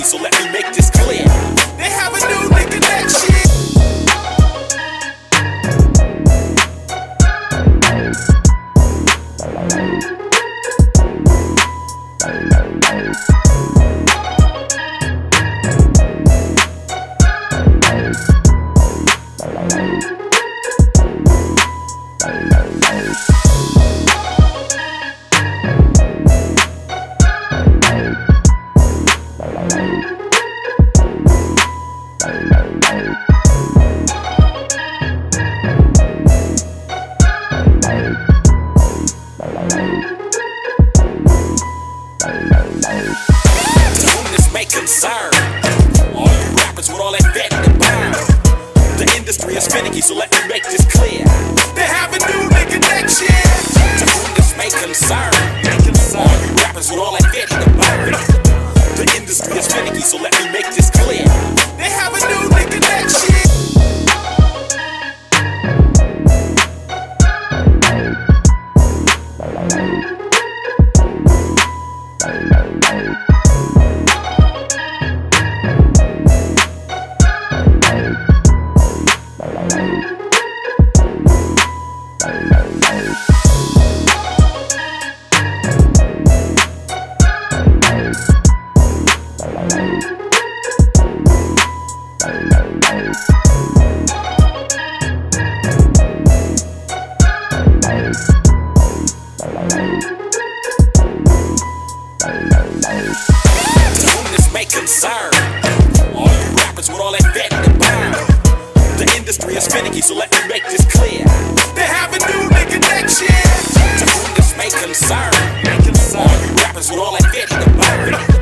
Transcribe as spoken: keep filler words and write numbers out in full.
so let me make this clear. They have a new nigga connection. To whom this may concern, all you rappers with all that vet in the burn. The industry is finicky, so let me make this clear. They have a new nigga connection. To whom this may concern, all you rappers with all that vet in the burn. The industry is finicky, so let me make this clear. They have a new nigga connection. To whom this may concern, all you rappers with all that vet in the burn. The industry is finicky, so let me make this clear. They have a new nigga connection. To whom this may concern, all you rappers with all that vet in the burn.